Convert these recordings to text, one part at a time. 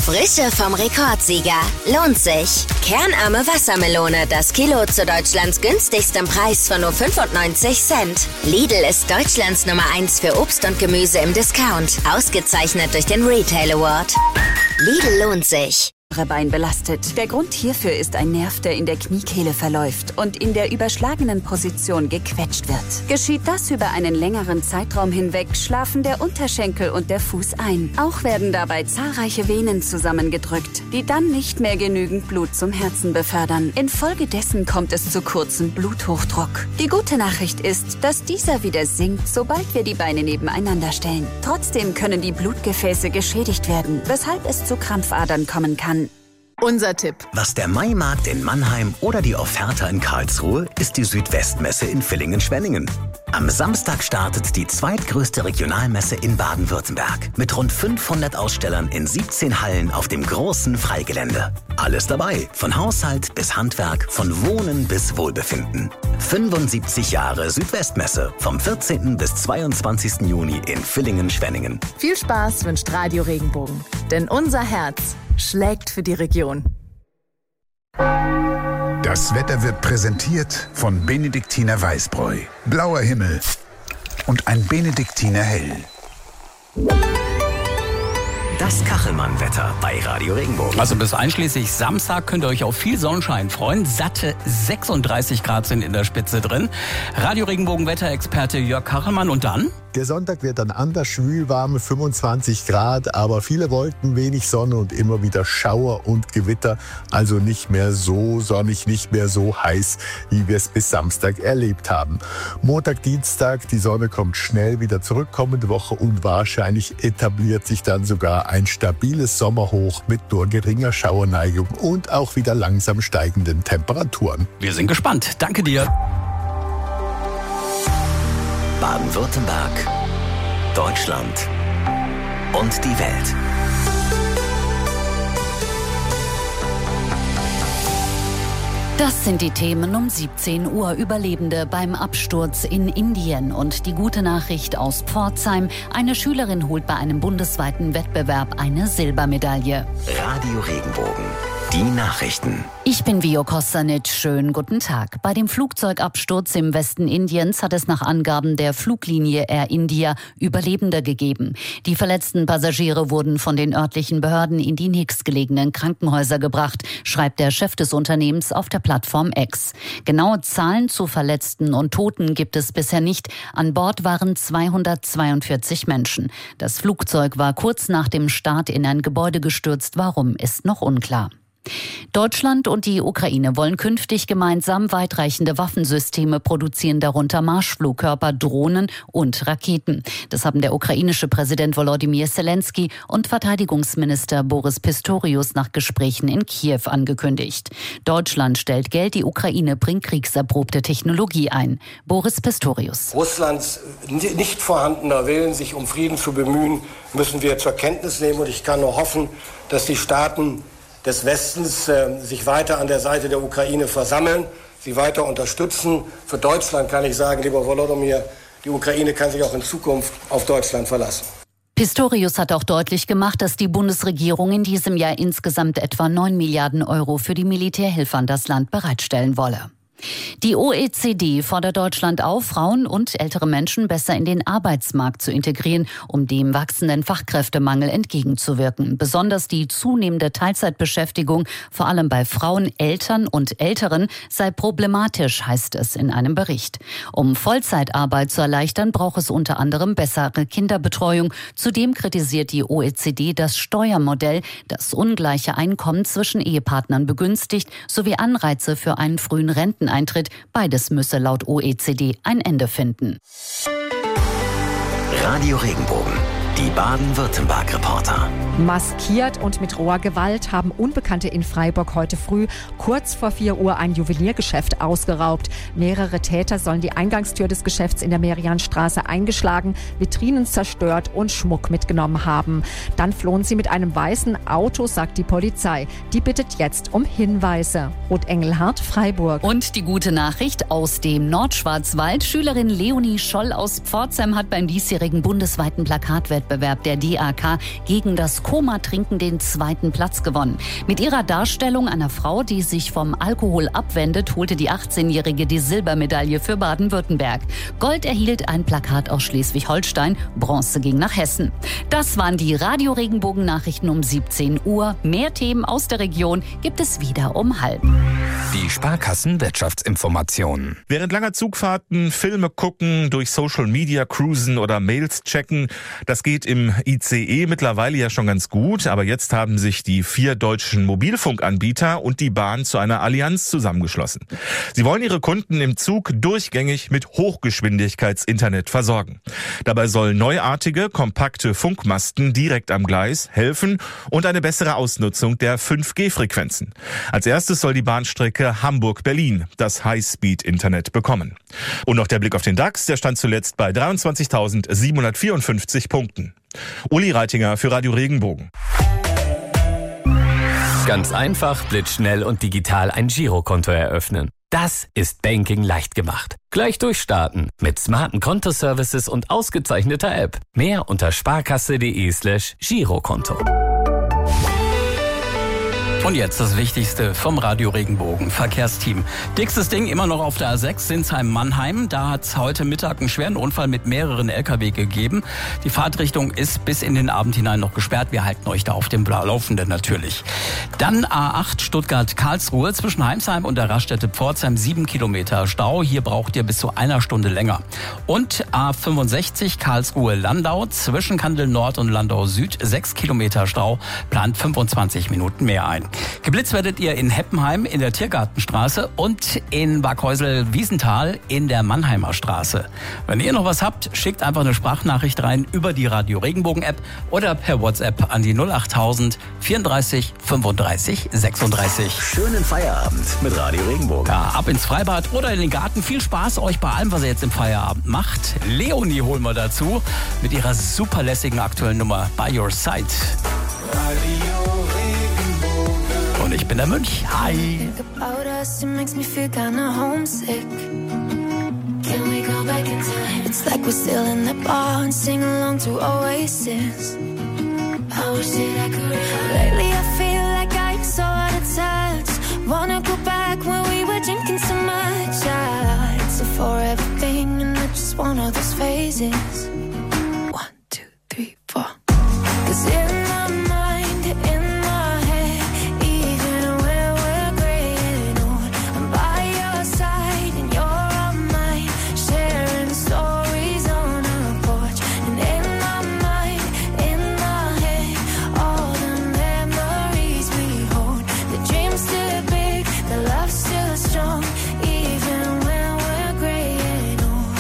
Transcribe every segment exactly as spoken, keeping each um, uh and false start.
Frische vom Rekordsieger. Lohnt sich. Kernarme Wassermelone, das Kilo zu Deutschlands günstigstem Preis von nur fünfundneunzig Cent. Lidl ist Deutschlands Nummer eins für Obst und Gemüse im Discount. Ausgezeichnet durch den Retail Award. Lidl lohnt sich. Bein belastet. Der Grund hierfür ist ein Nerv, der in der Kniekehle verläuft und in der überschlagenen Position gequetscht wird. Geschieht das über einen längeren Zeitraum hinweg, schlafen der Unterschenkel und der Fuß ein. Auch werden dabei zahlreiche Venen zusammengedrückt, die dann nicht mehr genügend Blut zum Herzen befördern. Infolgedessen kommt es zu kurzem Bluthochdruck. Die gute Nachricht ist, dass dieser wieder sinkt, sobald wir die Beine nebeneinander stellen. Trotzdem können die Blutgefäße geschädigt werden, weshalb es zu Krampfadern kommen kann. Unser Tipp. Was der Maimarkt in Mannheim oder die Offerta in Karlsruhe ist die Südwestmesse in Villingen-Schwenningen. Am Samstag startet die zweitgrößte Regionalmesse in Baden-Württemberg mit rund fünfhundert Ausstellern in siebzehn Hallen auf dem großen Freigelände. Alles dabei, von Haushalt bis Handwerk, von Wohnen bis Wohlbefinden. fünfundsiebzig Jahre Südwestmesse vom vierzehnten bis zweiundzwanzigsten Juni in Villingen-Schwenningen. Viel Spaß wünscht Radio Regenbogen, denn unser Herz schlägt für die Region. Das Wetter wird präsentiert von Benediktiner Weißbräu. Blauer Himmel und ein Benediktiner Hell. Das Kachelmann-Wetter bei Radio Regenbogen. Also bis einschließlich Samstag könnt ihr euch auf viel Sonnenschein freuen. Satte sechsunddreißig Grad sind in der Spitze drin. Radio Regenbogen-Wetterexperte Jörg Kachelmann und dann? Der Sonntag wird dann anders schwül, warme fünfundzwanzig Grad, aber viele Wolken, wenig Sonne und immer wieder Schauer und Gewitter. Also nicht mehr so sonnig, nicht mehr so heiß, wie wir es bis Samstag erlebt haben. Montag, Dienstag, die Sonne kommt schnell wieder zurück kommende Woche und wahrscheinlich etabliert sich dann sogar ein stabiles Sommerhoch mit nur geringer Schauerneigung und auch wieder langsam steigenden Temperaturen. Wir sind gespannt. Danke dir. Baden-Württemberg, Deutschland und die Welt. Das sind die Themen um siebzehn Uhr. Überlebende beim Absturz in Indien. Und die gute Nachricht aus Pforzheim. Eine Schülerin holt bei einem bundesweiten Wettbewerb eine Silbermedaille. Radio Regenbogen. Die Nachrichten. Ich bin Vio Kostanic. Schönen guten Tag. Bei dem Flugzeugabsturz im Westen Indiens hat es nach Angaben der Fluglinie Air India Überlebende gegeben. Die verletzten Passagiere wurden von den örtlichen Behörden in die nächstgelegenen Krankenhäuser gebracht, schreibt der Chef des Unternehmens auf der Plattform X. Genaue Zahlen zu Verletzten und Toten gibt es bisher nicht. An Bord waren zweihundertzweiundvierzig Menschen. Das Flugzeug war kurz nach dem Start in ein Gebäude gestürzt. Warum, ist noch unklar. Deutschland und die Ukraine wollen künftig gemeinsam weitreichende Waffensysteme produzieren, darunter Marschflugkörper, Drohnen und Raketen. Das haben der ukrainische Präsident Volodymyr Zelensky und Verteidigungsminister Boris Pistorius nach Gesprächen in Kiew angekündigt. Deutschland stellt Geld, die Ukraine bringt kriegserprobte Technologie ein. Boris Pistorius. Russlands nicht vorhandener Willen, sich um Frieden zu bemühen, müssen wir zur Kenntnis nehmen. Und ich kann nur hoffen, dass die Staaten des Westens äh, sich weiter an der Seite der Ukraine versammeln, sie weiter unterstützen. Für Deutschland kann ich sagen, lieber Volodymyr, die Ukraine kann sich auch in Zukunft auf Deutschland verlassen. Pistorius hat auch deutlich gemacht, dass die Bundesregierung in diesem Jahr insgesamt etwa neun Milliarden Euro für die Militärhilfe an das Land bereitstellen wolle. Die O E C D fordert Deutschland auf, Frauen und ältere Menschen besser in den Arbeitsmarkt zu integrieren, um dem wachsenden Fachkräftemangel entgegenzuwirken. Besonders die zunehmende Teilzeitbeschäftigung, vor allem bei Frauen, Eltern und Älteren, sei problematisch, heißt es in einem Bericht. Um Vollzeitarbeit zu erleichtern, braucht es unter anderem bessere Kinderbetreuung. Zudem kritisiert die O E C D das Steuermodell, das ungleiche Einkommen zwischen Ehepartnern begünstigt, sowie Anreize für einen frühen Renteneintritt. Beides müsse laut O E C D ein Ende finden. Radio Regenbogen. Die Baden-Württemberg-Reporter. Maskiert und mit roher Gewalt haben Unbekannte in Freiburg heute früh kurz vor vier Uhr ein Juweliergeschäft ausgeraubt. Mehrere Täter sollen die Eingangstür des Geschäfts in der Merianstraße eingeschlagen, Vitrinen zerstört und Schmuck mitgenommen haben. Dann flohen sie mit einem weißen Auto, sagt die Polizei. Die bittet jetzt um Hinweise. Ruth Engelhardt, Freiburg. Und die gute Nachricht aus dem Nordschwarzwald. Schülerin Leonie Scholl aus Pforzheim hat beim diesjährigen bundesweiten Plakatwettbewerb Wettbewerb der D A K gegen das Komatrinken den zweiten Platz gewonnen. Mit ihrer Darstellung einer Frau, die sich vom Alkohol abwendet, holte die achtzehnjährige die Silbermedaille für Baden-Württemberg. Gold erhielt ein Plakat aus Schleswig-Holstein, Bronze ging nach Hessen. Das waren die Radio-Regenbogen-Nachrichten um siebzehn Uhr. Mehr Themen aus der Region gibt es wieder um halb. Die Sparkassen-Wirtschaftsinformationen. Während langer Zugfahrten Filme gucken, durch Social Media cruisen oder Mails checken, das geht im I C E mittlerweile ja schon ganz gut. Aber jetzt haben sich die vier deutschen Mobilfunkanbieter und die Bahn zu einer Allianz zusammengeschlossen. Sie wollen ihre Kunden im Zug durchgängig mit Hochgeschwindigkeitsinternet versorgen. Dabei sollen neuartige, kompakte Funkmasten direkt am Gleis helfen und eine bessere Ausnutzung der fünf G Frequenzen. Als erstes soll die Bahnstrecke Hamburg-Berlin das High-Speed-Internet bekommen. Und noch der Blick auf den DAX, der stand zuletzt bei dreiundzwanzigtausendsiebenhundertvierundfünfzig Punkten. Uli Reitinger für Radio Regenbogen. Ganz einfach, blitzschnell und digital ein Girokonto eröffnen. Das ist Banking leicht gemacht. Gleich durchstarten mit smarten Kontoservices und ausgezeichneter App. Mehr unter sparkasse.de slash Girokonto. Und jetzt das Wichtigste vom Radio Regenbogen Verkehrsteam. Dickstes Ding immer noch auf der A sechs Sinsheim-Mannheim. Da hat es heute Mittag einen schweren Unfall mit mehreren L K W gegeben. Die Fahrtrichtung ist bis in den Abend hinein noch gesperrt. Wir halten euch da auf dem Laufenden natürlich. Dann A acht Stuttgart-Karlsruhe zwischen Heimsheim und der Raststätte Pforzheim sieben Kilometer Stau. Hier braucht ihr bis zu einer Stunde länger. Und A fünfundsechzig Karlsruhe-Landau zwischen Kandel Nord und Landau Süd sechs Kilometer Stau. Plant fünfundzwanzig Minuten mehr ein. Geblitzt werdet ihr in Heppenheim in der Tiergartenstraße und in Barkhäusel-Wiesenthal in der Mannheimer Straße. Wenn ihr noch was habt, schickt einfach eine Sprachnachricht rein über die Radio Regenbogen App oder per WhatsApp an die null achttausend vierunddreißig fünfunddreißig sechsunddreißig. Schönen Feierabend mit Radio Regenbogen. Ja, ab ins Freibad oder in den Garten. Viel Spaß euch bei allem, was ihr jetzt im Feierabend macht. Leonie holen wir dazu mit ihrer superlässigen aktuellen Nummer By Your Side. Und ich bin der Mönch. Hi. It's like we're still in the bar and sing along to Oasis. I wish that I could. Lately I feel like I'm so out of touch. Wanna go back when we were drinking so much. Yeah, it's a forever thing and I just want all those phases. One, two, three, four. 'Cause in my mind, in my head, even when we're graying old, I'm by your side and you're on mine, sharing stories on our porch. And in my mind, in my head, all the memories we hold. The dream's still big, the love's still strong, even when we're graying old.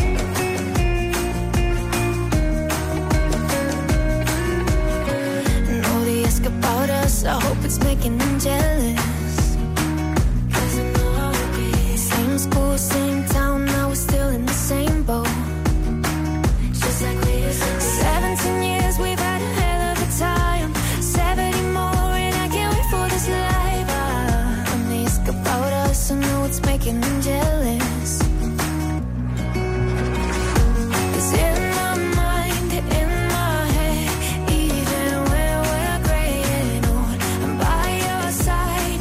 And all they ask about us, I hope it's making them jealous. 'Cause I know how it be. Same school, same town, now we're still in the same boat. Just like we used to be. Seventeen years, we've had a hell of a time. Seventy more, and I can't wait for this life. Ah, and they ask about us, I know it's making them jealous. 'Cause in my mind, in my head, even when we're graying old, I'm by your side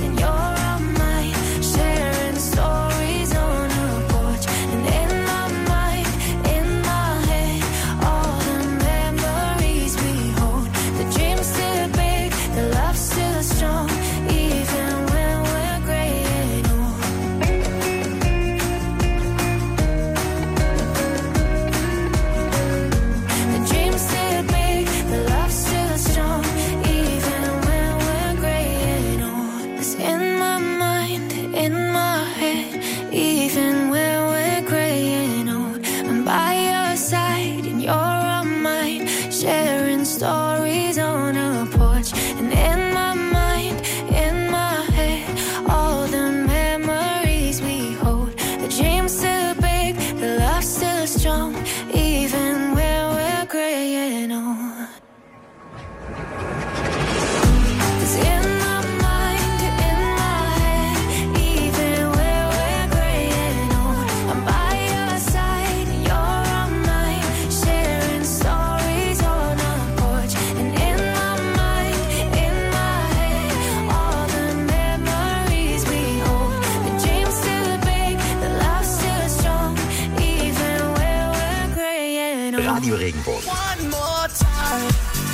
Regenbogen. One more time.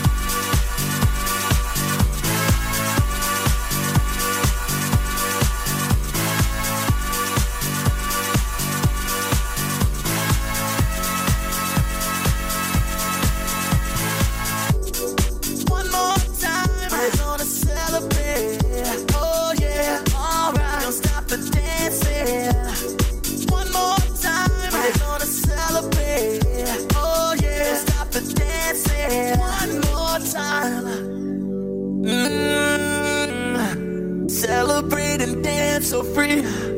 Celebrate and dance so free.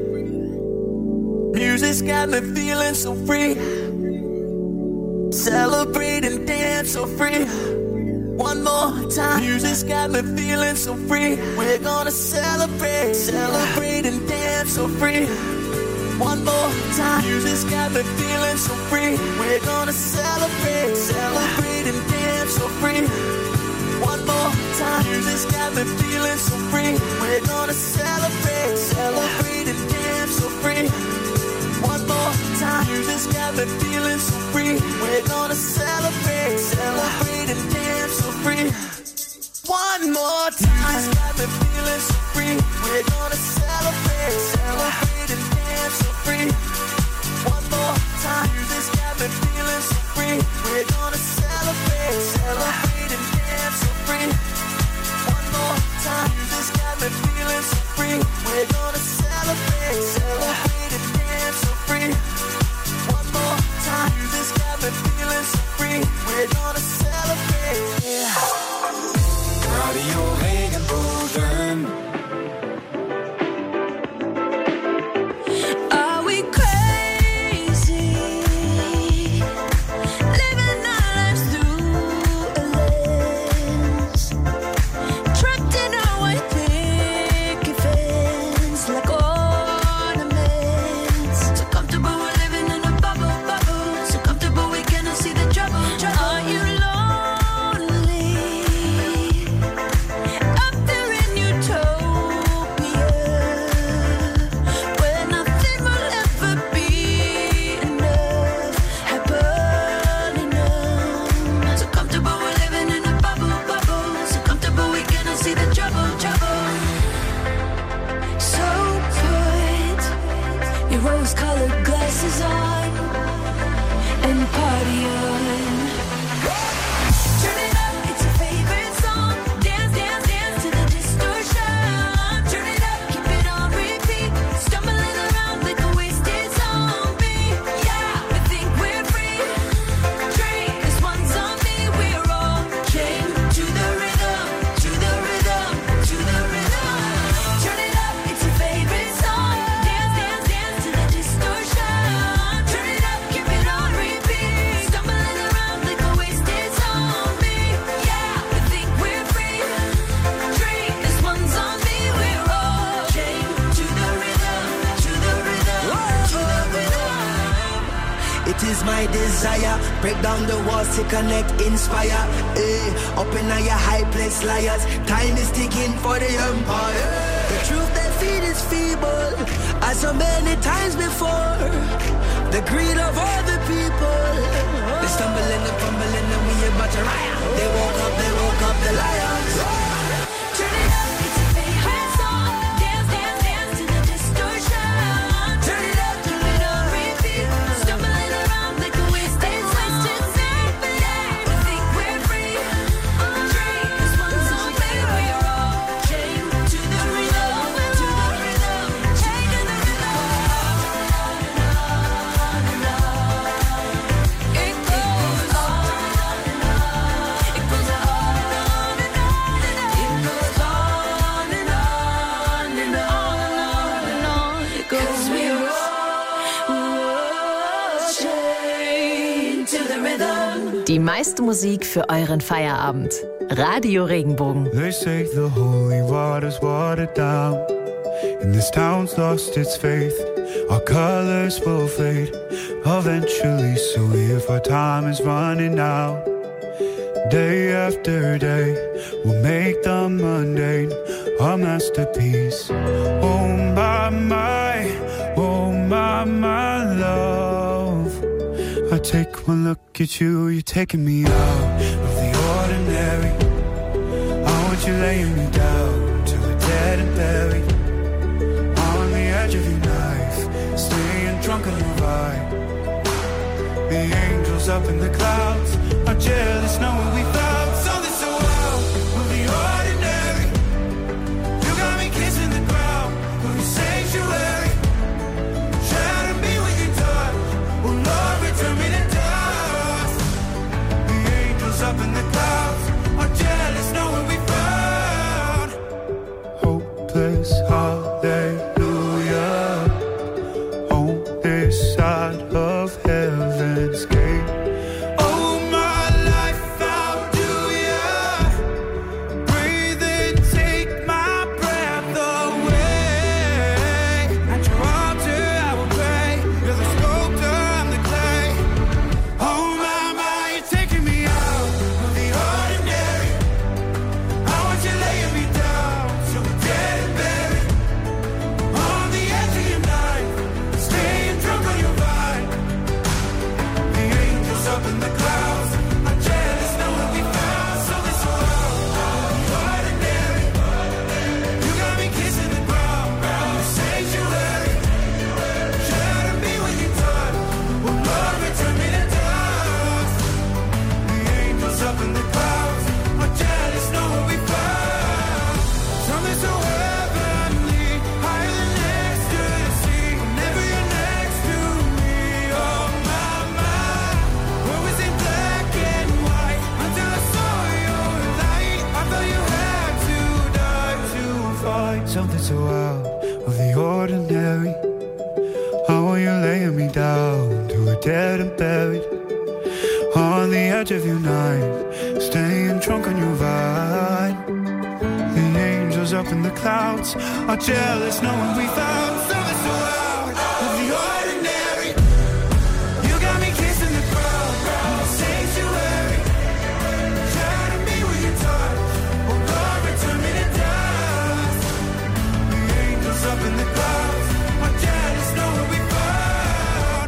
Music's got me feeling so free. Celebrate and dance so free. One more time. Music's got me feeling so free. We're gonna celebrate, celebrate and dance so free. One more time. Music's got me feeling so free. We're gonna celebrate, celebrate and dance so free. One more time. Music's got me feeling so free. We're gonna celebrate, celebrate and dance so free. One more time. Music's got me feeling so free. We're gonna celebrate, celebrate and dance so free. One more time. Music's got me feeling so free. We're gonna celebrate, celebrate and dance so free. One more time. Music's got me feeling so free. We're gonna celebrate, celebrate and dance so free. One more time. Music's got me feeling so free. We're gonna celebrate, celebrate and dance so free. One more time. Music's got me feeling so free. We're gonna celebrate. Radio Regenbogen. Break down the walls to connect, inspire. Eh, up in your high place, liars. Time is ticking for the empire. The truth they feed is feeble, as so many times before. The greed of all the people. They stumble and they fumble and then we about to riot. They woke up, they woke up the lions. Turn it up, it's a favorite song. Dance, dance, dance to the distortion. Turn it up, keep it on repeat. Stumbling around like a wasted song. Yeah, we think we're free. Drink, 'cause one's on me, we're all chained to the rhythm, to the rhythm, chained to the rhythm. It goes on and on. It goes on and on and on. It goes on and on and on and on. It goes. 'Cause we're all chained to the rhythm. Die meiste Musik für euren Feierabend. Radio Regenbogen. They say the holy water's watered down, and this town's lost its faith. Our colors will fade eventually, so if our time is running out, day after day, we'll make the mundane our masterpiece. Oh my, my, oh my, my love, I take one look look at you, you're taking me out of the ordinary. I want you laying me down till we're dead and buried. On the edge of your knife, staying drunk on your vibe. The angels up in the clouds are jealous knowing we found something so wild with the ordinary. You got me kissing the ground with your sanctuary. Shatter me with your touch, oh Lord, return me to dust. The angels up in the clouds are jealous knowing we found hopeless hallelujah on this side of heaven's gate. Oh my life, how do ya breathe and take my breath away? At your altar I will pray. You're the sculptor, I'm the clay. Oh my, my, you're taking me out of the ordinary. I want you laying me down so we're dead and buried. On the edge of your knife, staying drunk on your vine. The angels up in the clouds are jealous knowing we found something so wild, the ordinary. You got me kissing the ground, the sanctuary. Shatter me with your touch, oh Lord, return me to dust. The angels up in the clouds are jealous knowing we found something so heavenly, higher than ecstasy. Whenever you're next to me, oh my, my. What was in black and white until I saw your light? I thought you had to die to find something so out of the ordinary. How are you laying me down to a dead and buried? On the edge of your knife, staying drunk on your vine. The angels up in the clouds are jealous knowing we found something so out of the ordinary. You got me kissing the ground, the sanctuary. Shatter me with your touch, oh Lord, return me to dust. The angels up in the clouds are jealous knowing we found.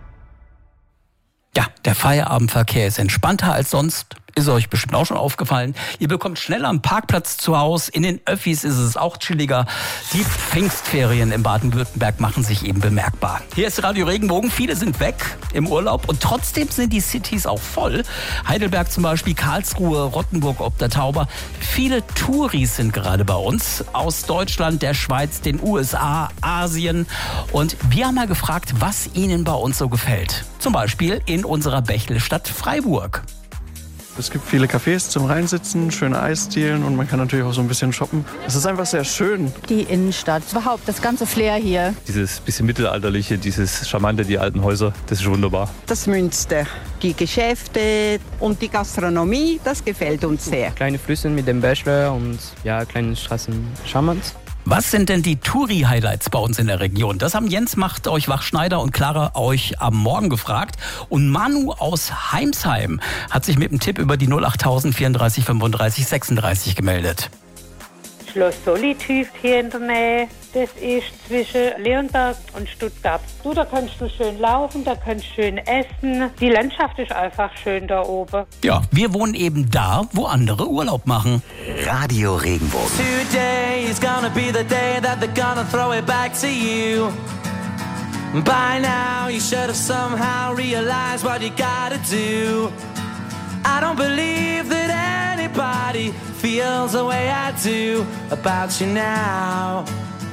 Ja, der Feierabendverkehr ist entspannter als sonst. Ist euch bestimmt auch schon aufgefallen. Ihr bekommt schneller einen Parkplatz zu Hause. In den Öffis ist es auch chilliger. Die Pfingstferien in Baden-Württemberg machen sich eben bemerkbar. Hier ist Radio Regenbogen. Viele sind weg im Urlaub und trotzdem sind die Cities auch voll. Heidelberg zum Beispiel, Karlsruhe, Rottenburg ob der Tauber. Viele Touris sind gerade bei uns. Aus Deutschland, der Schweiz, den U S A, Asien. Und wir haben mal gefragt, was ihnen bei uns so gefällt. Zum Beispiel in unserer Bächlestadt Freiburg. Es gibt viele Cafés zum Reinsitzen, schöne Eisdielen und man kann natürlich auch so ein bisschen shoppen. Es ist einfach sehr schön. Die Innenstadt, überhaupt das ganze Flair hier. Dieses bisschen mittelalterliche, dieses charmante, die alten Häuser, das ist wunderbar. Das Münster, die Geschäfte und die Gastronomie, das gefällt uns sehr. Kleine Flüsse mit dem Bachelor und ja, kleine Straßen charmant. Was sind denn die Touri-Highlights bei uns in der Region? Das haben Jens Macht euch Wachschneider und Clara euch am Morgen gefragt. Und Manu aus Heimsheim hat sich mit einem Tipp über die null acht null vierunddreißig fünfunddreißig sechsunddreißig gemeldet. Schloss Solitude hier in der Nähe. Das ist zwischen Leonberg und Stuttgart. Du, da kannst du schön laufen, da kannst du schön essen. Die Landschaft ist einfach schön da oben. Ja, wir wohnen eben da, wo andere Urlaub machen. Radio Regenbogen. Today is gonna be the day that they're gonna throw it back to you. By now you should have somehow realized what you gotta do. I don't believe that anybody feels the way I do about you now.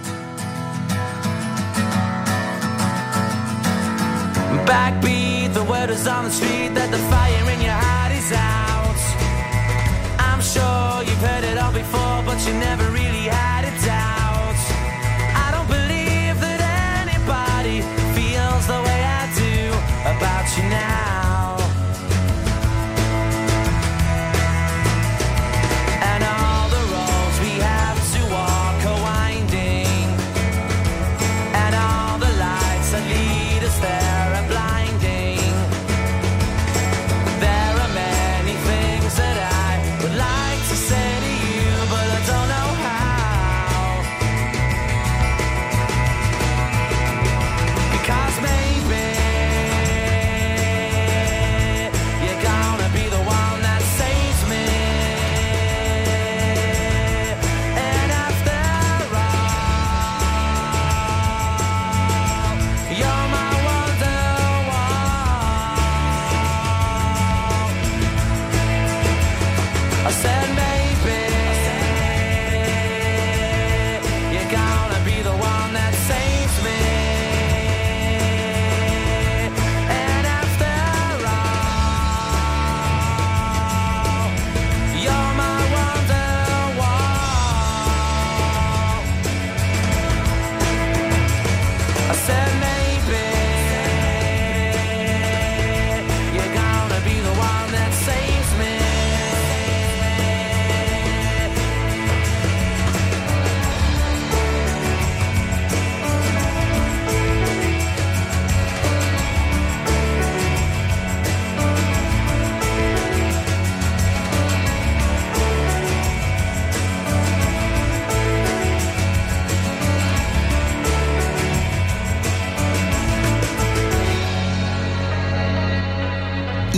Backbeat, the word is on the street that the fire in your heart is out. I'm sure you've heard it all before, but you never really had a doubt. I don't believe that anybody feels the way I do about you now. Know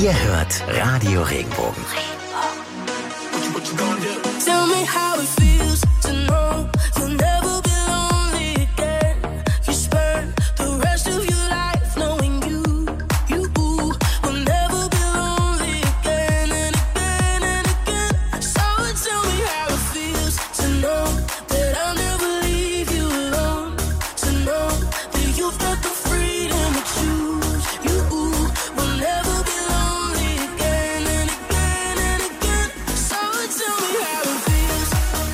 Ihr hört Radio Regenbogen. Tell me how it feels to know you'll never be lonely again. You spend the rest of your life knowing you, you will never be lonely again and again and again. So tell me how it feels to know that I'll never leave you alone. To know that you've got the freedom to choose. You will never be lonely again and again and again. So tell me how it feels.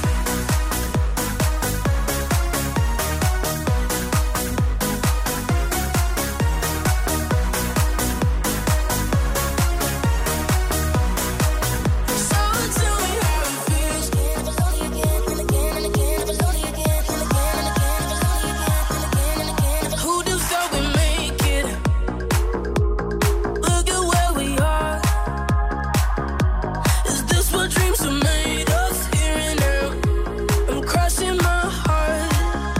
So tell me how it feels. Who'd have thought we'd make it? Look at where we are. Is this what dreams are made of? Here and now, I'm crossing my heart.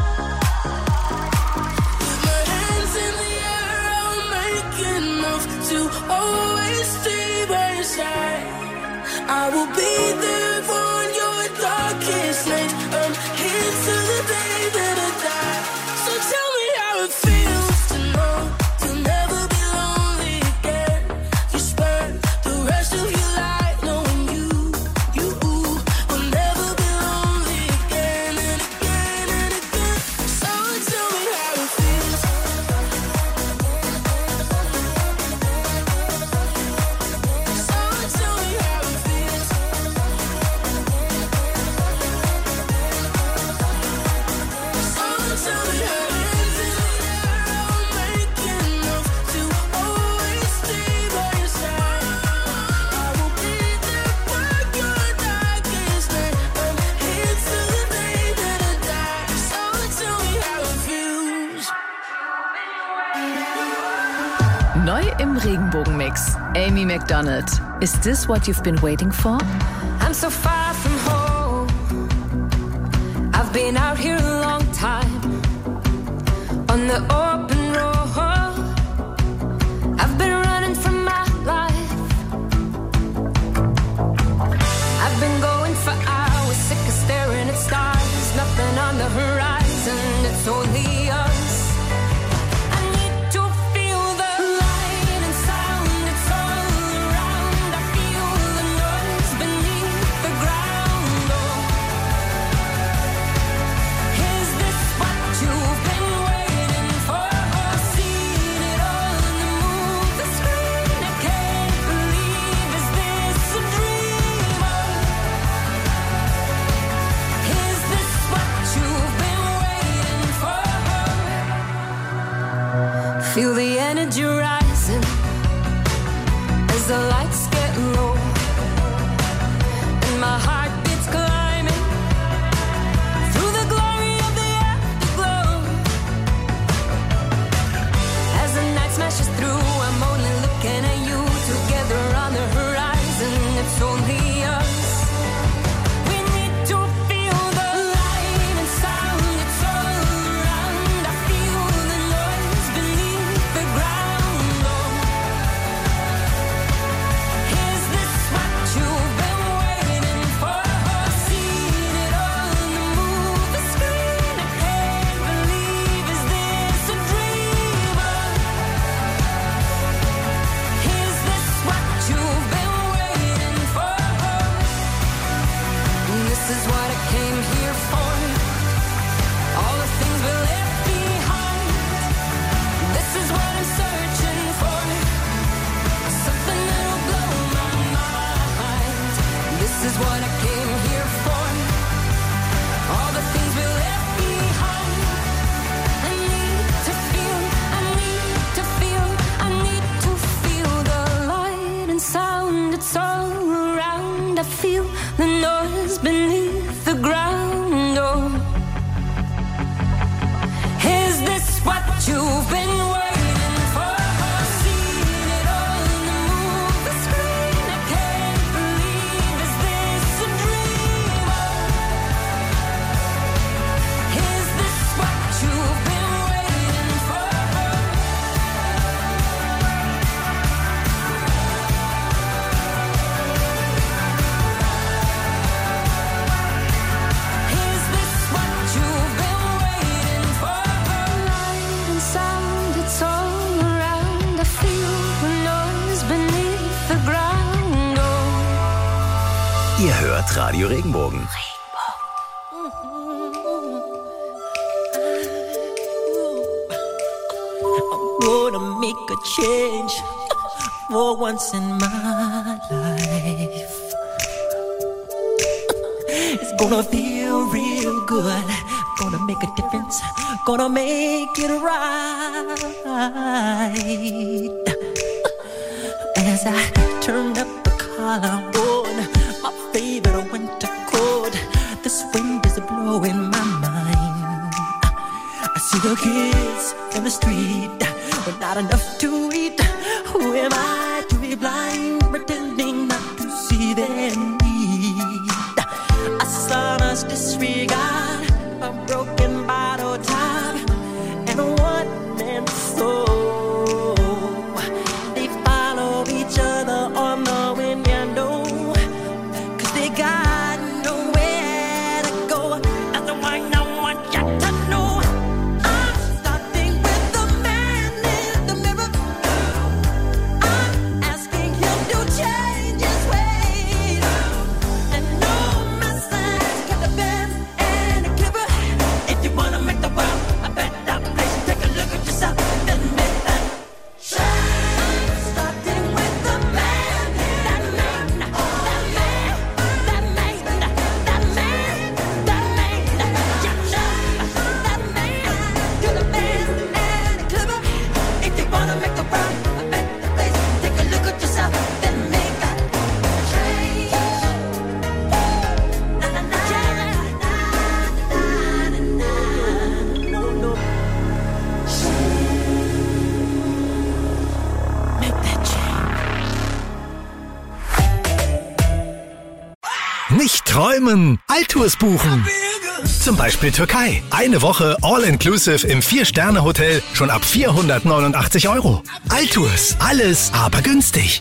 With my hands in the air, I'll make enough to always stay by your side. I will be there for your darkest night. I'm here till the day that I die. So tell me how it feels to know you'll never be lonely again. You spend the rest of your life knowing you, you will never be lonely again and again and again. So tell me how it feels. So tell me how it feels. So tell me how hands in the air, I'll make enough to always stay by your side. I will be there for your darkest night. I'm here till the day that I die. So tell me how it feels. Neu im Regenbogenmix. Amy Macdonald. Is this what you've been waiting for? I'm so far from home. I've been out here a long time on the open road. I've been running from my life. I've been going for hours, sick of staring at stars. Nothing on the horizon, it's only us. I need to feel the light and sound, it's all around. I feel the noise beneath the ground. Oh, is this what you've been waiting for? Seen it all on the move, the screen. I can't believe, is this a dream? Is this what you've been waiting for? Feel the energy rising as the lights get low, and my heart beats climbing through the glory of the afterglow. As the night smashes through, I'm only looking at you. Together on the horizon, it's only us. We need to feel the light and sound, it's all around. I feel the noise beneath the ground. Oh, Radio Regenbogen. Gonna make a change for once in my life. It's gonna feel real good. Gonna make a difference. Gonna make it right. As I turn up the collar on my favorite winter coat, this wind is blowing my mind. I see the kids in the street, but not enough to eat. Who am I to be blind, pretending not to see their need? A sonorous disregard, a broken bottle top, and a one-man soul. They follow each other on the window, 'cause they got nowhere to go. That's the one I want you to know. I'm starting with the man in the mirror. I'm asking him to change his ways. And no message can have been any clearer. If you wanna make the world a better place, take a look at yourself and make that change. I'm starting with the man, that man, that man, that man, that man, that man, that man. You're the man and clever. If you wanna make the world a better place, take a look at yourself and make that change. Na na na, na na na, no no. Make that Nicht träumen, Altours buchen. Zum Beispiel Türkei. Eine Woche All-Inclusive im Vier-Sterne-Hotel schon ab vierhundertneunundachtzig Euro. Altours, alles aber günstig.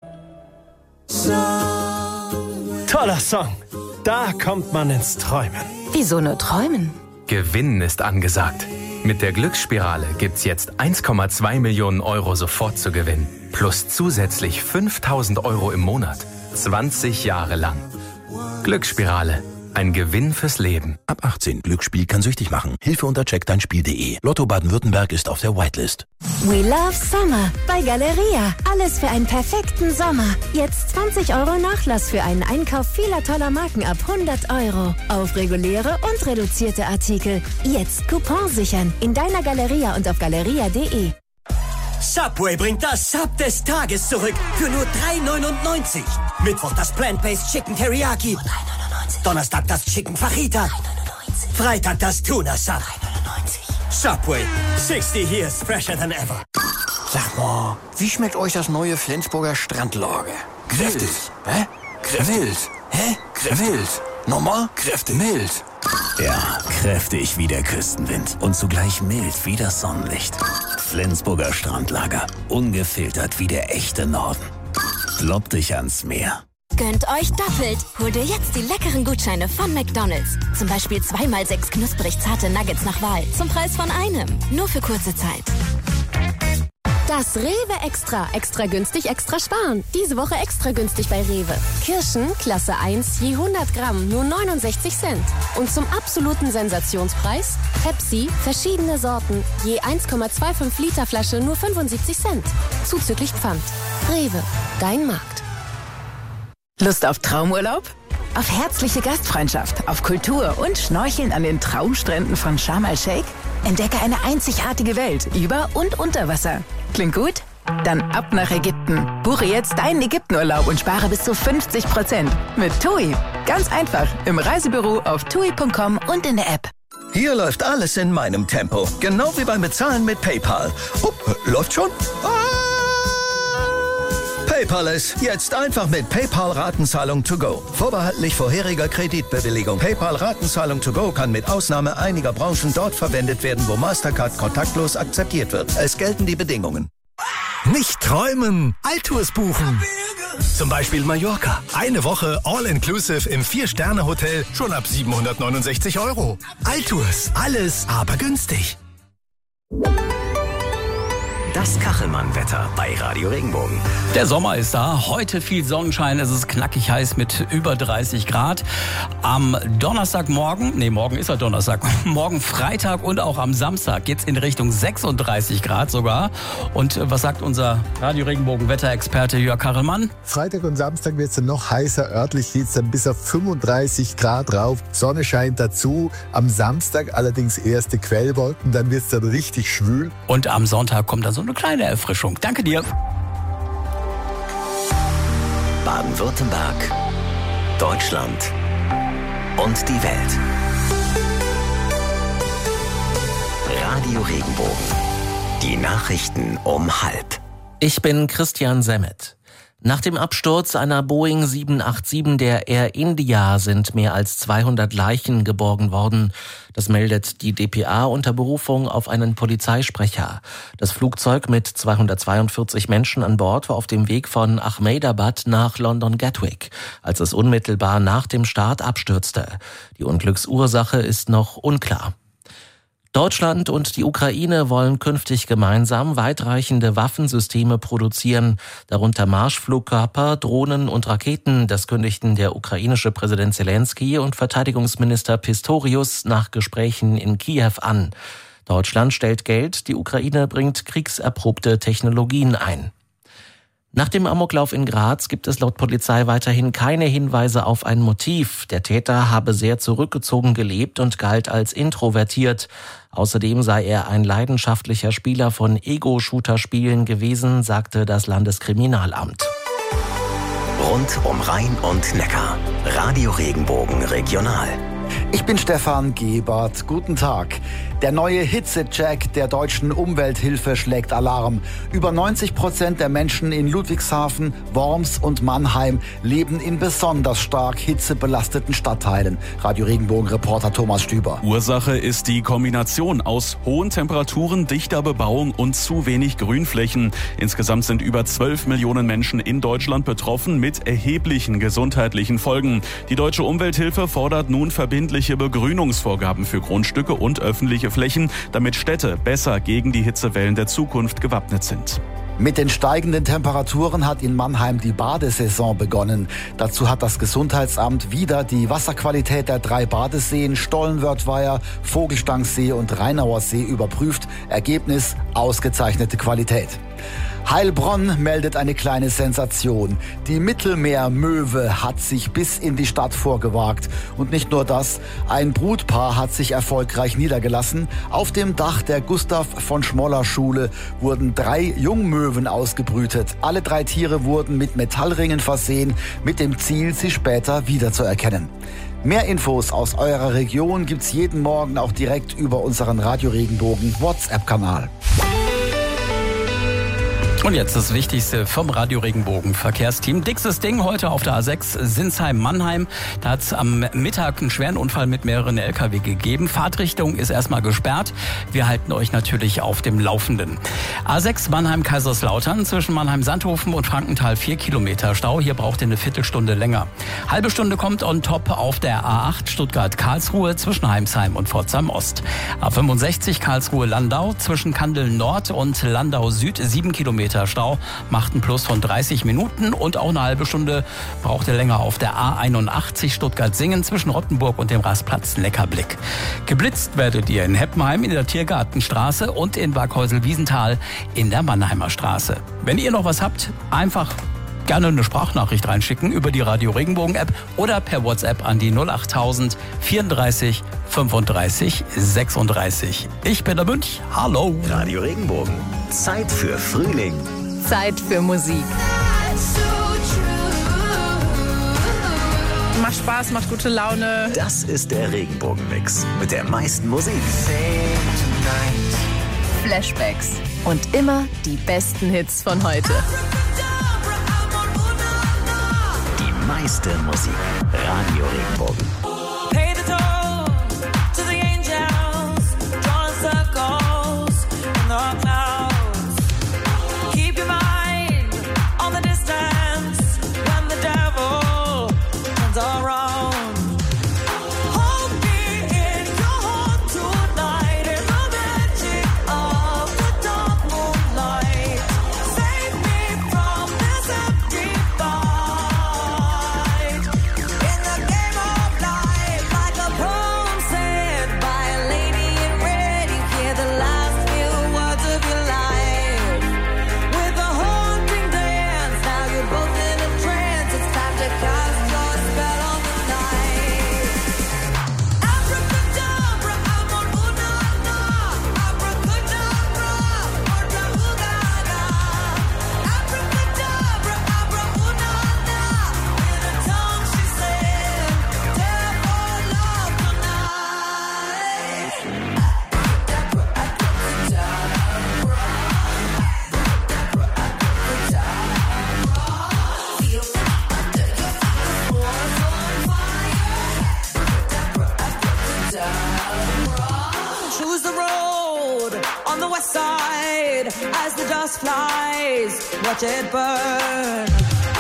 Toller Song. Da kommt man ins Träumen. Wieso nur träumen? Gewinnen ist angesagt. Mit der Glücksspirale gibt's jetzt eins Komma zwei Millionen Euro sofort zu gewinnen. Plus zusätzlich fünftausend Euro im Monat. zwanzig Jahre lang. Glücksspirale. Ein Gewinn fürs Leben. Ab achtzehn. Glücksspiel kann süchtig machen. Hilfe unter check dein spiel punkt de. Lotto Baden-Württemberg ist auf der Whitelist. We love Summer bei Galeria. Alles für einen perfekten Sommer. Jetzt zwanzig Euro Nachlass für einen Einkauf vieler toller Marken ab hundert Euro. Auf reguläre und reduzierte Artikel. Jetzt Coupon sichern. In deiner Galeria und auf galeria punkt de. Subway bringt das Sub des Tages zurück für nur drei neunundneunzig. Mittwoch das Plant-Based Chicken Teriyaki. Donnerstag das Chicken Fajita. Freitag das Tuna Sub. Subway. sixty years fresher than ever. Sag mal, wie schmeckt euch das neue Flensburger Strandlager? Kräftig. Hä? Kräftig. Wild. Hä? Kräftig. Wild. Nochmal? Kräftig. Mild. Ja, kräftig wie der Küstenwind und zugleich mild wie das Sonnenlicht. Flensburger Strandlager. Ungefiltert wie der echte Norden. Lob dich ans Meer. Gönnt euch doppelt. Hol dir jetzt die leckeren Gutscheine von McDonald's. Zum Beispiel zwei mal sechs knusprig zarte Nuggets nach Wahl. Zum Preis von einem. Nur für kurze Zeit. Das Rewe Extra. Extra günstig, extra sparen. Diese Woche extra günstig bei Rewe. Kirschen, Klasse eins, je hundert Gramm, nur neunundsechzig Cent. Und zum absoluten Sensationspreis Pepsi, verschiedene Sorten, je eins Komma fünfundzwanzig Liter Flasche, nur fünfundsiebzig Cent. Zuzüglich Pfand. Rewe, dein Markt. Lust auf Traumurlaub? Auf herzliche Gastfreundschaft, auf Kultur und Schnorcheln an den Traumstränden von Sharm el-Sheikh? Entdecke eine einzigartige Welt über und unter Wasser. Klingt gut? Dann ab nach Ägypten. Buche jetzt deinen Ägyptenurlaub und spare bis zu fünfzig Prozent. Mit TUI. Ganz einfach. Im Reisebüro auf tui punkt com und in der App. Hier läuft alles in meinem Tempo. Genau wie beim Bezahlen mit PayPal. Oh, läuft schon? Ah! PayPal ist jetzt einfach mit PayPal Ratenzahlung to go. Vorbehaltlich vorheriger Kreditbewilligung. PayPal Ratenzahlung to go kann mit Ausnahme einiger Branchen dort verwendet werden, wo Mastercard kontaktlos akzeptiert wird. Es gelten die Bedingungen. Nicht träumen, Altours buchen. Zum Beispiel Mallorca. Eine Woche All-Inclusive im Vier-Sterne-Hotel schon ab siebenhundertneunundsechzig Euro. Altours, alles aber günstig. Das Kachelmann-Wetter bei Radio Regenbogen. Der Sommer ist da. Heute viel Sonnenschein. Es ist knackig heiß mit über dreißig Grad. Am Donnerstagmorgen, nee, morgen ist ja Donnerstag, morgen Freitag und auch am Samstag geht's in Richtung sechsunddreißig Grad sogar. Und was sagt unser Radio Regenbogen Wetterexperte Jörg Kachelmann? Freitag und Samstag wird es dann noch heißer. Örtlich geht es dann bis auf fünfunddreißig Grad rauf. Sonne scheint dazu. Am Samstag allerdings erste Quellwolken. Dann wird es dann richtig schwül. Und am Sonntag kommt dann so eine kleine Erfrischung. Danke dir. Baden-Württemberg, Deutschland und die Welt. Radio Regenbogen. Die Nachrichten um halb. Ich bin Christian Semmet. Nach dem Absturz einer Boeing sieben acht sieben der Air India sind mehr als zweihundert Leichen geborgen worden. Das meldet die D P A unter Berufung auf einen Polizeisprecher. Das Flugzeug mit zweihundertzweiundvierzig Menschen an Bord war auf dem Weg von Ahmedabad nach London Gatwick, als es unmittelbar nach dem Start abstürzte. Die Unglücksursache ist noch unklar. Deutschland und die Ukraine wollen künftig gemeinsam weitreichende Waffensysteme produzieren, darunter Marschflugkörper, Drohnen und Raketen. Das kündigten der ukrainische Präsident Zelensky und Verteidigungsminister Pistorius nach Gesprächen in Kiew an. Deutschland stellt Geld, die Ukraine bringt kriegserprobte Technologien ein. Nach dem Amoklauf in Graz gibt es laut Polizei weiterhin keine Hinweise auf ein Motiv. Der Täter habe sehr zurückgezogen gelebt und galt als introvertiert. Außerdem sei er ein leidenschaftlicher Spieler von Ego-Shooter-Spielen gewesen, sagte das Landeskriminalamt. Rund um Rhein und Neckar. Radio Regenbogen Regional. Ich bin Stefan Gebert. Guten Tag. Der neue Hitzecheck der deutschen Umwelthilfe schlägt Alarm. Über neunzig Prozent der Menschen in Ludwigshafen, Worms und Mannheim leben in besonders stark hitzebelasteten Stadtteilen. Radio Regenbogen-Reporter Thomas Stüber. Ursache ist die Kombination aus hohen Temperaturen, dichter Bebauung und zu wenig Grünflächen. Insgesamt sind über zwölf Millionen Menschen in Deutschland betroffen mit erheblichen gesundheitlichen Folgen. Die deutsche Umwelthilfe fordert nun verbindliche Begrünungsvorgaben für Grundstücke und öffentliche Flächen, damit Städte besser gegen die Hitzewellen der Zukunft gewappnet sind. Mit den steigenden Temperaturen hat in Mannheim die Badesaison begonnen. Dazu hat das Gesundheitsamt wieder die Wasserqualität der drei Badeseen Stollenwörthweiher, Vogelstangsee und Rheinauer See überprüft. Ergebnis: ausgezeichnete Qualität. Heilbronn meldet eine kleine Sensation. Die Mittelmeermöwe hat sich bis in die Stadt vorgewagt. Und nicht nur das, ein Brutpaar hat sich erfolgreich niedergelassen. Auf dem Dach der Gustav von Schmoller Schule wurden drei Jungmöwen ausgebrütet. Alle drei Tiere wurden mit Metallringen versehen, mit dem Ziel, sie später wiederzuerkennen. Mehr Infos aus eurer Region gibt's jeden Morgen auch direkt über unseren Radio Regenbogen WhatsApp-Kanal. Und jetzt das Wichtigste vom Radio Regenbogen Verkehrsteam. Dickstes Ding heute auf der A sechs Sinsheim-Mannheim. Da hat es am Mittag einen schweren Unfall mit mehreren L K W gegeben. Fahrtrichtung ist erstmal gesperrt. Wir halten euch natürlich auf dem Laufenden. A sechs Mannheim-Kaiserslautern zwischen Mannheim-Sandhofen und Frankenthal vier Kilometer Stau. Hier braucht ihr eine Viertelstunde länger. Halbe Stunde kommt on top auf der A acht Stuttgart-Karlsruhe zwischen Heimsheim und Pforzheim Ost. A fünfundsechzig Karlsruhe-Landau zwischen Kandeln Nord und Landau Süd sieben Kilometer Stau, macht einen Plus von dreißig Minuten und auch eine halbe Stunde braucht ihr länger auf der A einundachtzig Stuttgart-Singen zwischen Rottenburg und dem Rastplatz Neckarblick. Geblitzt werdet ihr in Heppenheim in der Tiergartenstraße und in Waghäusel-Wiesenthal in der Mannheimer Straße. Wenn ihr noch was habt, einfach gerne eine Sprachnachricht reinschicken über die Radio Regenbogen App oder per WhatsApp an die null achttausend vierunddreißig fünfunddreißig sechsunddreißig. Ich bin der Münch. Hallo. Radio Regenbogen. Zeit für Frühling. Zeit für Musik. Macht Spaß, macht gute Laune. Das ist der Regenbogen-Mix mit der meisten Musik. Flashbacks und immer die besten Hits von heute. Die meiste Musik. Radio Regenbogen. on the west side as the dust flies. Watch it burn.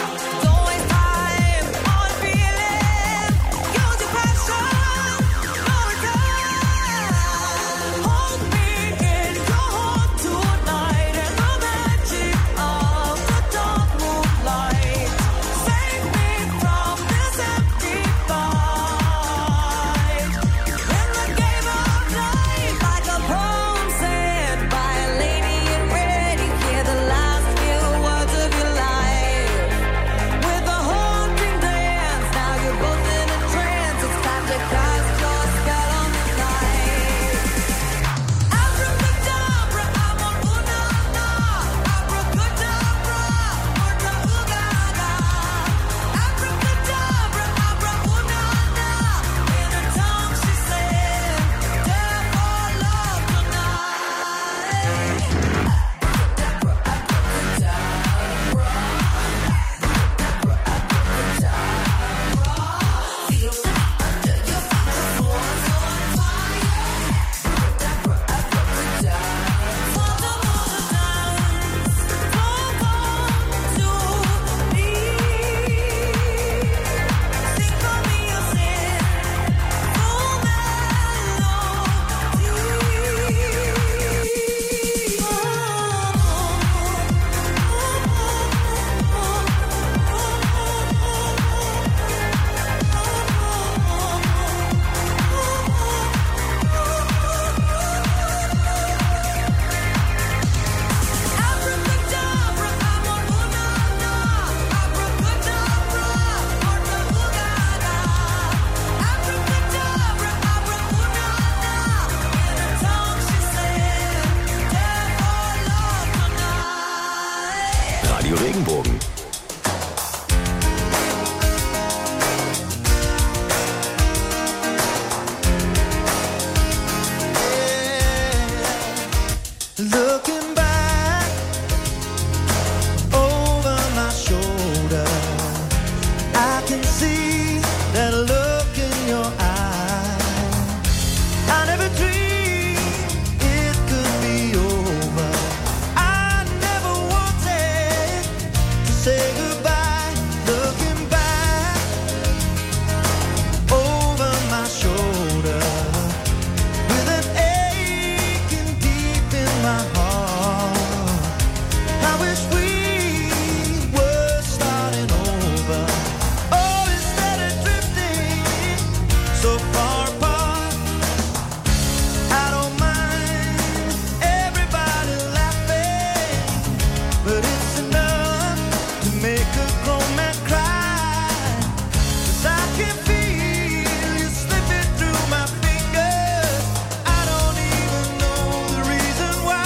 Radio Regenbogen. Looking back over my shoulder, I can see that look in your eye. I never dreamed it could be over. I never wanted to say goodbye. Looking back over my shoulder, with an aching deep in my heart. I wish we were starting over. Oh, instead of drifting so far apart. I don't mind everybody laughing, but it's enough to make a grown man cry. 'Cause I can feel you slipping through my fingers. I don't even know the reason why.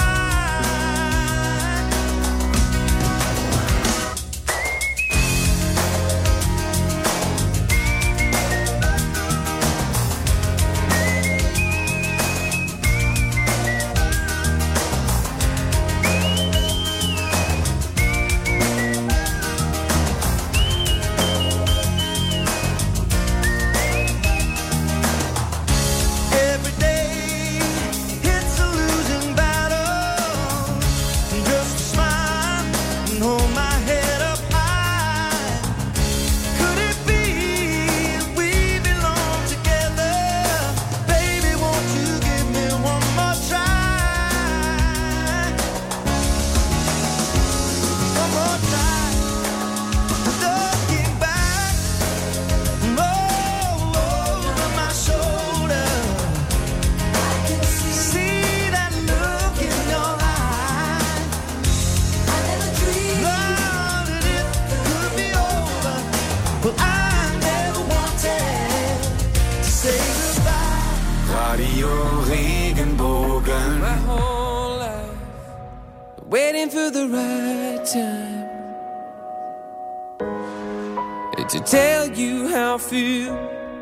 Every day it's a losing battle. Just a smile and hold my head up high. Could it be we belong together? Baby, won't you give me one more try? One more try. Looking back over my shoulder, I can see that look in your eye. I never dreamed that it could be over. Well, I never wanted to say goodbye. Radio Regenbogen. My whole life, waiting for the right time to tell you how I feel.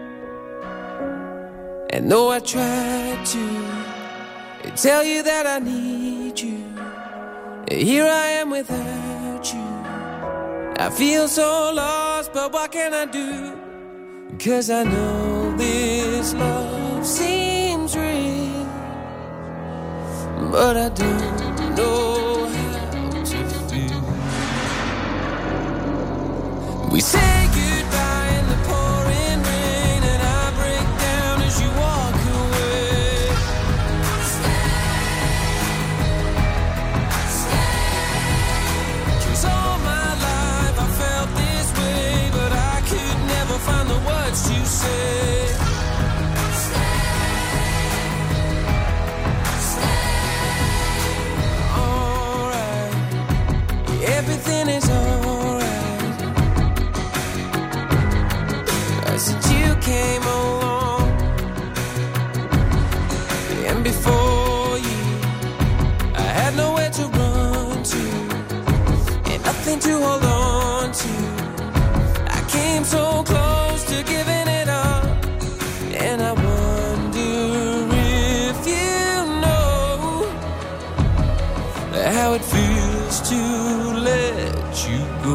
And though I tried to tell you that I need you, here I am without you. I feel so lost, but what can I do? 'Cause I know this love seems real, but I don't know how to feel. We say goodbye in the pouring rain, and I break down as you walk away. Stay, stay. 'Cause all my life I felt this way, but I could never find the words to say. Everything is alright. I said you came along, and before you, I had nowhere to run to, and nothing to hold on to. I came so close to giving it up, and I wonder if you know how it feels to let you go.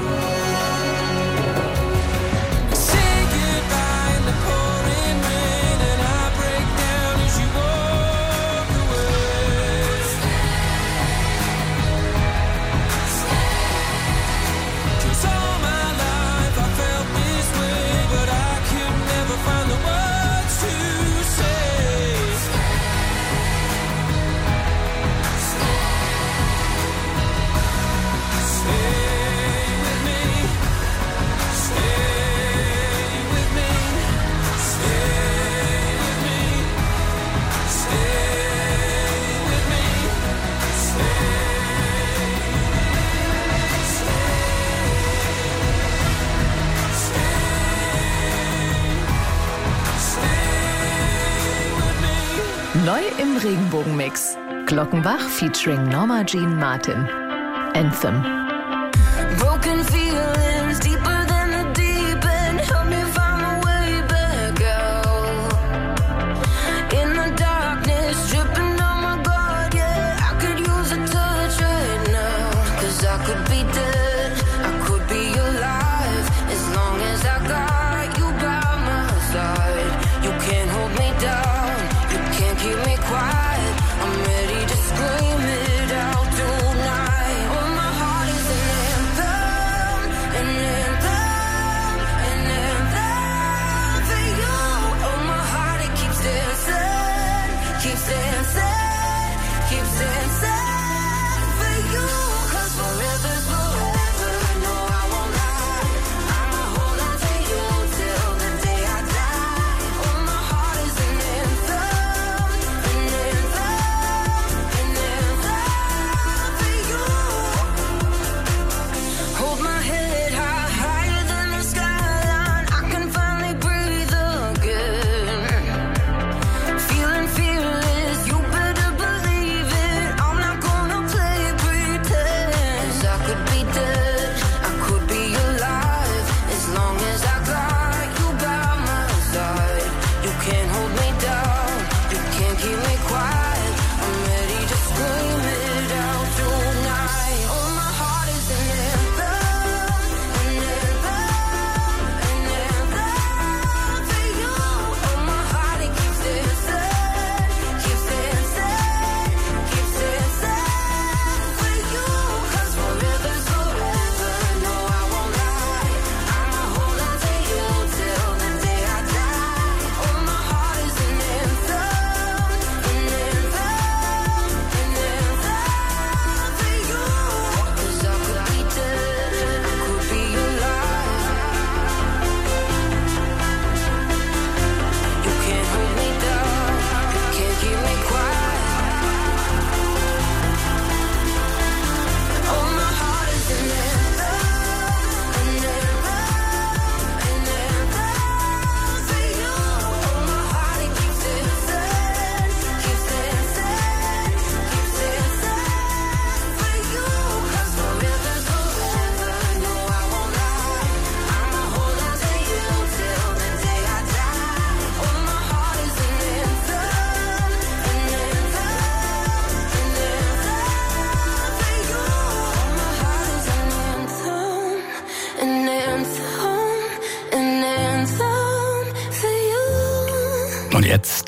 Say goodbye in the pouring rain, and I break down as you walk away. Stay, stay. 'Cause all my life I felt this way, but I could never find the words to say. Neu im Regenbogenmix. Glockenbach featuring Norma Jean Martin. Anthem. Broken feelings deeper than the deep end. Help me find my way back out. In the darkness, tripping on my guard, yeah. I could use a touch right now. 'Cause I could be dead, I could be alive. As long as I got you by my side. You can't hold me down, you can't keep me quiet. I'm ready to scream it out tonight. Oh, my heart is an anthem, an anthem, an anthem for you. Oh, my heart, it keeps dancing, keeps dancing, keeps dancing for you. 'Cause forever's forever, no, I won't lie. I'ma hold on to you till the day I die. Oh, my heart is an anthem, an anthem.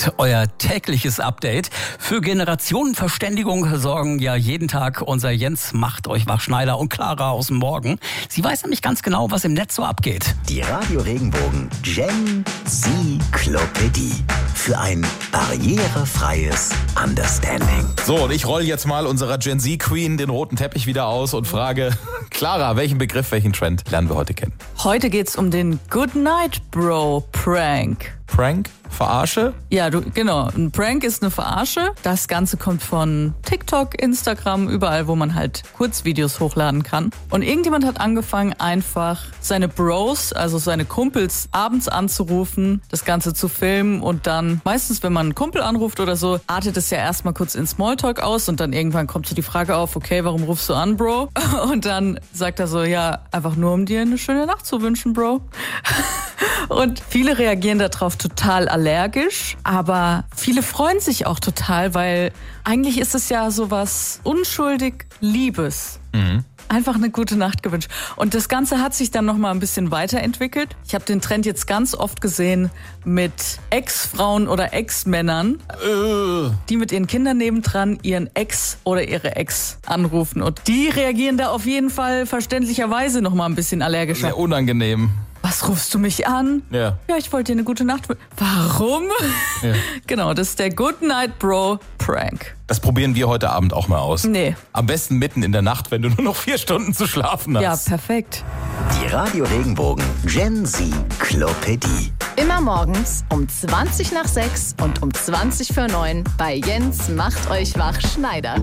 Perfekt, euer tägliches Update. Für Generationenverständigung sorgen ja jeden Tag unser Jens macht euch wach Schneider und Clara aus dem Morgen. Sie weiß nämlich ganz genau, was im Netz so abgeht. Die Radio Regenbogen Gen Z-Klopädie für ein barrierefreies Understanding. So, und ich roll jetzt mal unserer Gen Z-Queen den roten Teppich wieder aus und frage, Clara, welchen Begriff, welchen Trend lernen wir heute kennen? Heute geht's um den Goodnight Bro Prank. Prank? Verarsche? Ja, du, genau. Ein Prank ist eine Verarsche. Das Ganze kommt von TikTok, Instagram, überall, wo man halt Kurzvideos hochladen kann. Und irgendjemand hat angefangen, einfach seine Bros, also seine Kumpels, abends anzurufen, das Ganze zu filmen und dann, meistens, wenn man einen Kumpel anruft oder so, artet es ja erstmal kurz in Smalltalk aus und dann irgendwann kommt so die Frage auf, okay, warum rufst du an, Bro? Und dann sagt er so, ja, einfach nur, um dir eine schöne Nacht zu wünschen, Bro. Und viele reagieren darauf total allergisch, aber viele freuen sich auch total, weil eigentlich ist es ja sowas unschuldig Liebes. Mhm. Einfach eine gute Nacht gewünscht. Und das Ganze hat sich dann nochmal ein bisschen weiterentwickelt. Ich habe den Trend jetzt ganz oft gesehen mit Ex-Frauen oder Ex-Männern, äh. die mit ihren Kindern nebendran ihren Ex oder ihre Ex anrufen. Und die reagieren da auf jeden Fall verständlicherweise nochmal ein bisschen allergischer. Sehr unangenehm. Was rufst du mich an? Ja. Ja, ich wollte dir eine gute Nacht. Warum? Ja. Genau, das ist der Goodnight Bro Prank. Das probieren wir heute Abend auch mal aus. Nee. Am besten mitten in der Nacht, wenn du nur noch vier Stunden zu schlafen hast. Ja, perfekt. Die Radio Regenbogen Gen Z-Klopädie. Immer morgens um zwanzig nach sechs und um zwanzig vor neun bei Jens macht euch wach Schneider.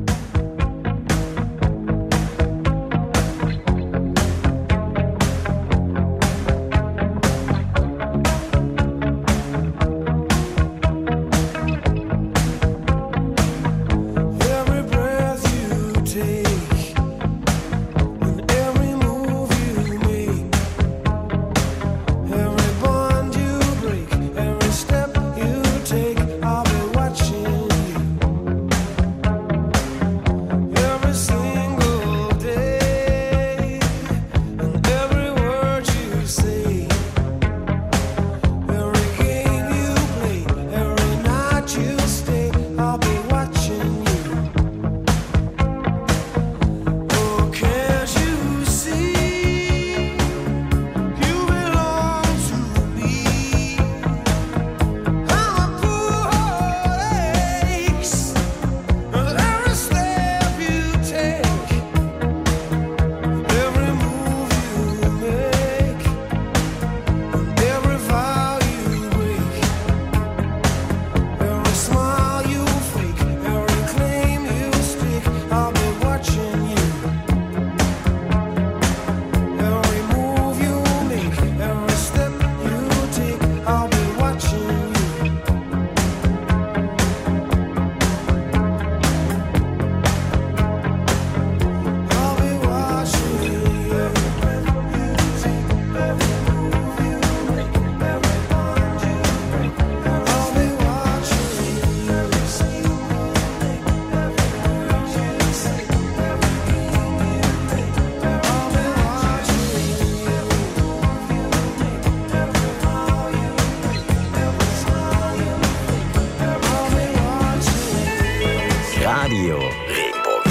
Radio Regenbogen.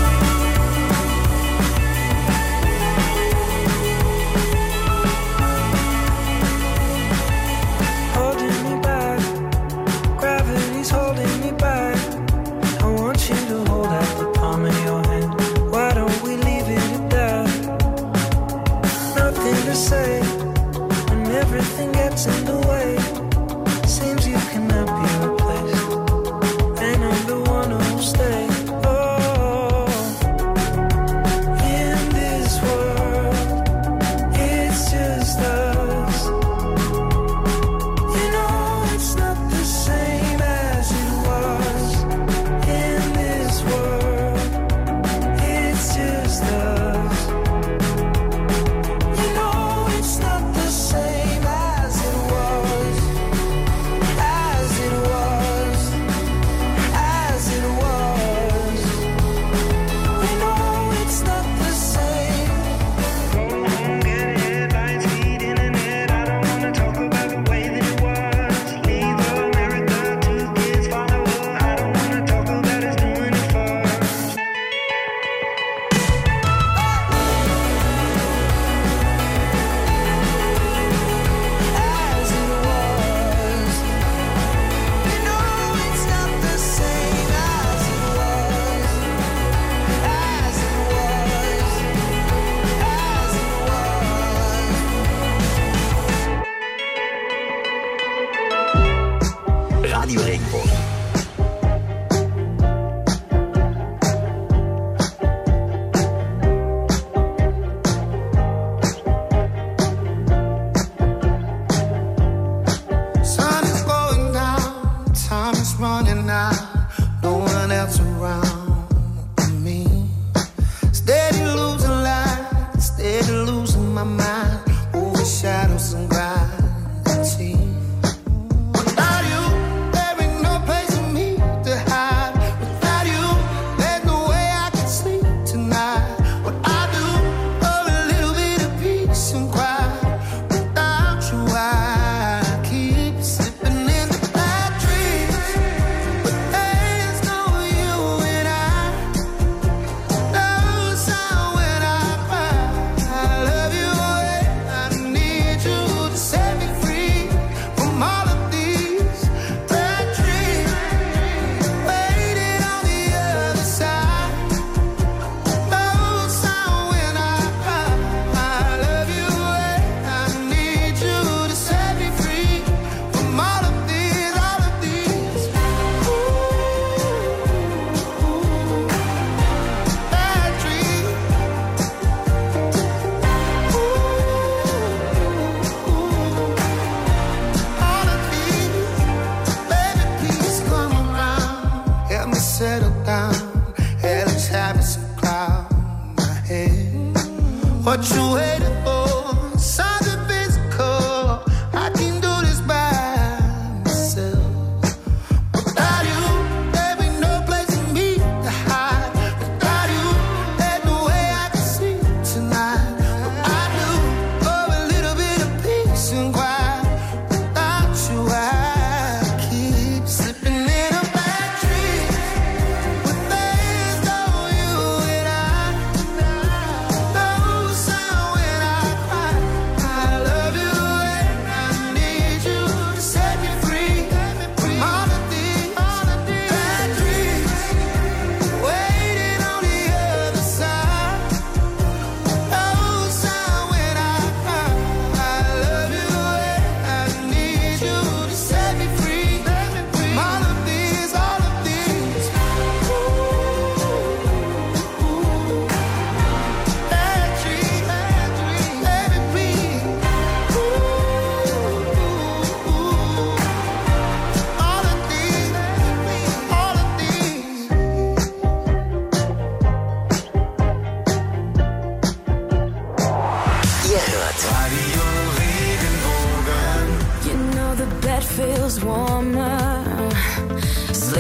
Holding me back, gravity's holding me back. I want you to hold out the palm of your hand. Why don't we leave it at that? Nothing to say when everything gets in the way. Seems you cannot be replaced, and I'm the one who'll stay. Oh,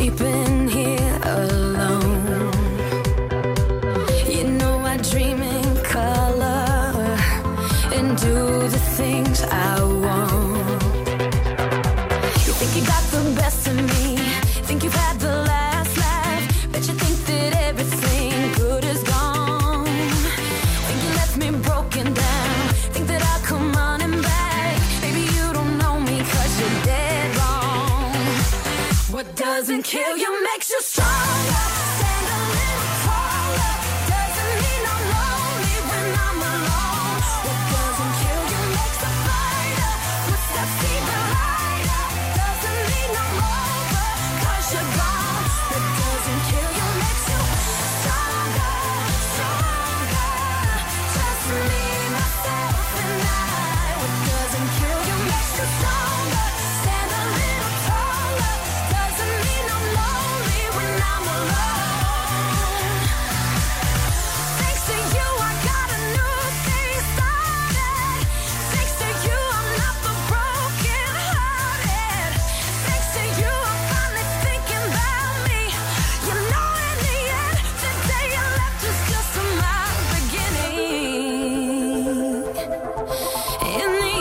sleeping here alone. You know I dream in color and do the things I want. You think you got the best of me, think you've had the last laugh, bet you think that everything good is gone. Think you left me broken down, think that I'll come running back. Baby, you don't know me 'cause you're dead wrong. What doesn't kill you makes you stronger. Stand a little taller. Doesn't mean I'm lonely when I'm alone. What doesn't kill you makes a fighter. Footsteps even lighter. Doesn't mean I'm over 'cause you're gone. What doesn't kill you makes you stronger, stronger. Just me, myself, and I. What doesn't kill you makes you stronger. Stand a little taller. Doesn't mean I'm lonely when I'm alone. Thanks to you, I got a new thing started. Thanks to you, I'm not the broken hearted. Thanks to you, I'm finally thinking about me. You know, in the end, the day you left was just my beginning. In the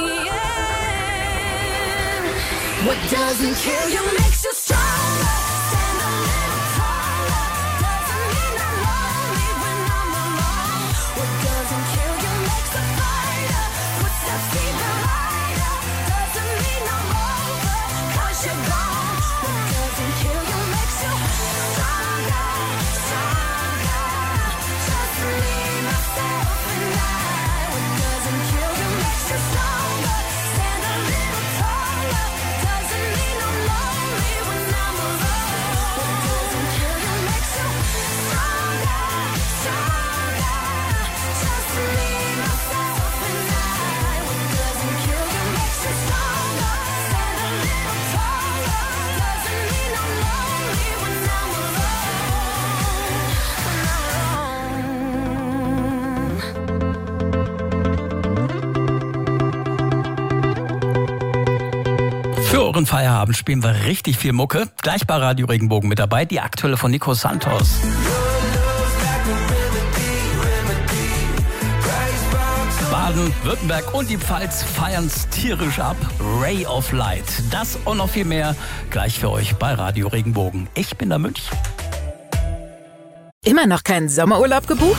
end, what doesn't kill you makes you stronger. Stand a little taller. Doesn't mean I'm lonely when I'm alone. What doesn't kill you makes a fighter. Footsteps even lighter. Doesn't mean I'm over 'cause you're gone. What doesn't kill you makes you stronger, stronger. Just me, myself, and I. What doesn't kill you makes you stronger. Stand a little taller. Doesn't mean I'm lonely when I'm alone. What doesn't kill you makes you stronger, stronger. Just me, myself, and I. What doesn't kill you makes you stronger. Stand a little taller. Doesn't mean I'm lonely when I'm alone. When I'm Für euren Feierabend spielen wir richtig viel Mucke. Gleich bei Radio Regenbogen mit dabei, die aktuelle von Nico Santos. Baden-Württemberg und die Pfalz feiern's tierisch ab. Ray of Light. Das und noch viel mehr gleich für euch bei Radio Regenbogen. Ich bin der Münch. Immer noch keinen Sommerurlaub gebucht?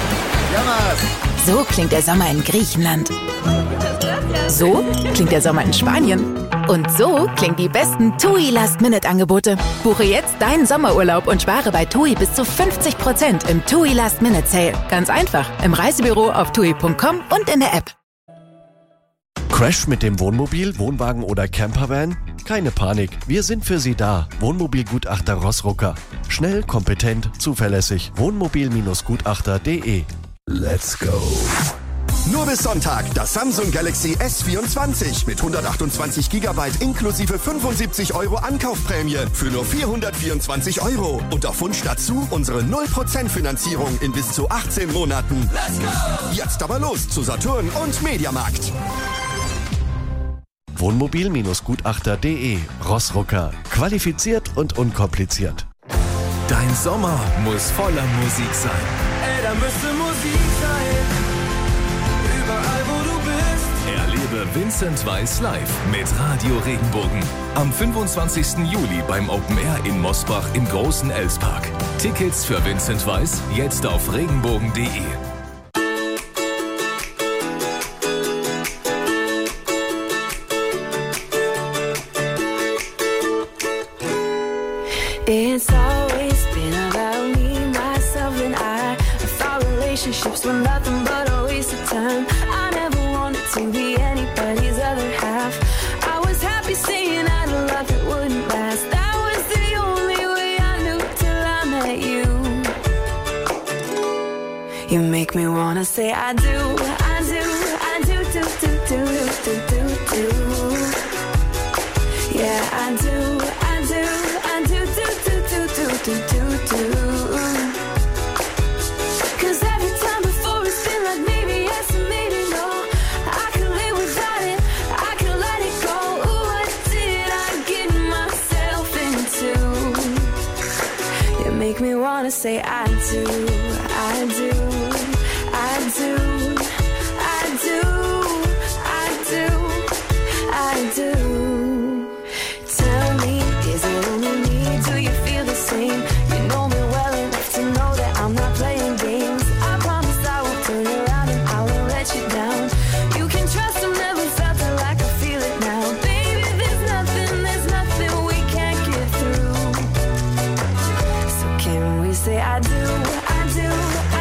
So klingt der Sommer in Griechenland. So klingt der Sommer in Spanien. Und so klingen die besten TUI Last-Minute-Angebote. Buche jetzt deinen Sommerurlaub und spare bei TUI bis zu fünfzig Prozent im TUI Last-Minute-Sale. Ganz einfach, im Reisebüro auf tui punkt com und in der App. Crash mit dem Wohnmobil, Wohnwagen oder Campervan? Keine Panik, wir sind für Sie da. Wohnmobilgutachter Rossrucker. Schnell, kompetent, zuverlässig. Wohnmobil Gutachter punkt de. Let's go. Nur bis Sonntag das Samsung Galaxy S vierundzwanzig mit hundertachtundzwanzig Gigabyte inklusive fünfundsiebzig Euro Ankaufprämie für nur vierhundertvierundzwanzig Euro. Und auf Wunsch dazu unsere null Prozent Finanzierung in bis zu achtzehn Monaten. Let's go! Jetzt aber los zu Saturn und Mediamarkt. Wohnmobil Gutachter punkt de. Rossrucker. Qualifiziert und unkompliziert. Dein Sommer muss voller Musik sein. Ey, da müsste Musik sein. Überall, wo du bist. Erlebe Vincent Weiss live mit Radio Regenbogen. Am fünfundzwanzigsten Juli beim Open Air in Mosbach im großen Elspark. Tickets für Vincent Weiss jetzt auf regenbogen punkt de. It's always been about me, myself, and I. I thought relationships were nothing but a waste of time. I never wanted to be anybody's other half. I was happy saying I love it wouldn't last. That was the only way I knew till I met you. You make me wanna say I do, I do, I do, do, do, do, do, do, do. Yeah, I do, I do, I do, do, do, do, do, do, do, do. Cause every time before it's been like maybe yes and maybe no. I could live without it, I could let it go. Ooh, what did I get myself into? make me wanna say I do, I do, I do, I do, I do, I do. Tell me, is it only me? Do you feel the same? You know me well enough to know that I'm not playing games. I promise I won't turn around and I won't let you down. You can trust I've never felt it like I feel it now. Baby, there's nothing, there's nothing we can't get through. So can we say I do, I do,